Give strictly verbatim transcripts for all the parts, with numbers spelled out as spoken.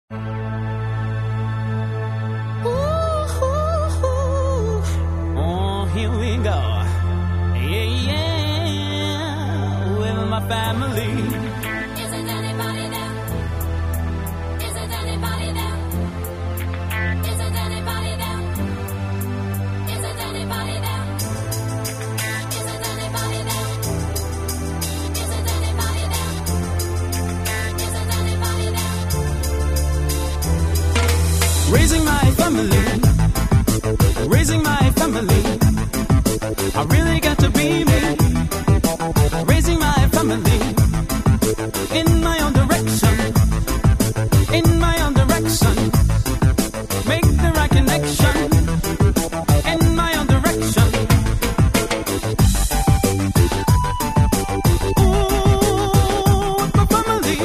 Oh, here we go. Yeah, yeah. With my family. Isn't anybody there? Isn't anybody there? Isn't anybody there? Isn't anybody there? Isn't anybody there? Isn't anybody there? Isn't anybody there? Raising my family. Raising my family. I really got to be me. Raising my family. In my own direction. In my own direction. Make the right connection. In my own direction. Ooh, my family.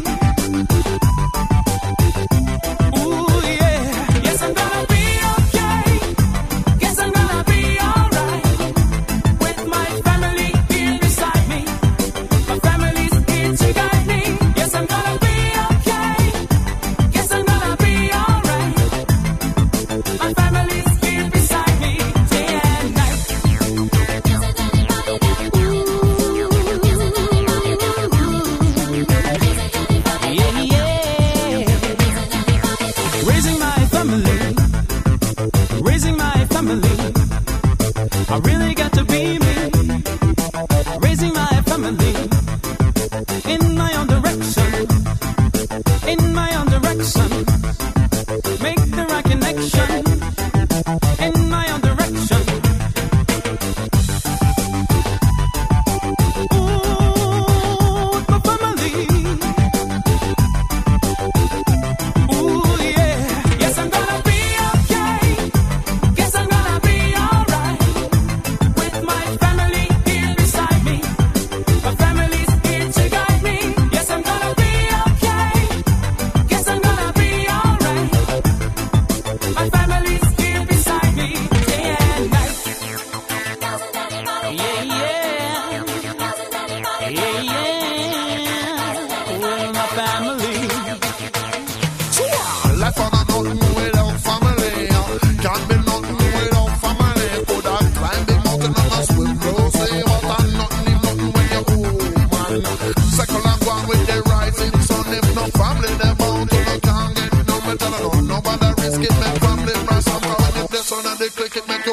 Ooh, yeah. Yes, I'm gonna be okay. Yes, I'm gonna be alright. With my family here beside me. My family's here to guide me. Yes, I'm gonna be okay. Yes, I'm gonna be alright. My family's here beside me day and night. Isn't anybody there? Isn't anybody there? Isn't anybody Yeah, yeah. Raising my family. Raising my family. I really got to be me. Raising my family. In my own direction. In my own direction. Make the right connection. In my own direction. Ooh, my family. Ooh, yeah. Yes, I'm gonna be okay. Guess I'm gonna be alright. With my family here beside me. My family's here to guide me. Yes, I'm gonna be okay. Guess I'm gonna be alright. My family's here beside me day and night. Doesn't anybody Yeah, yeah. Doesn't anybody Yeah, yeah. With my family. Life on a nothing without family. Can't be nothing without family. Could have climbed the mountain and a swim closely, but I'm nothing if nothing when you're home, man. Circle and go on with the rising sun. If no family, they're bound to no can't get no better. No, nobody risk it, make family rise somehow. And if the sun and they click it, make you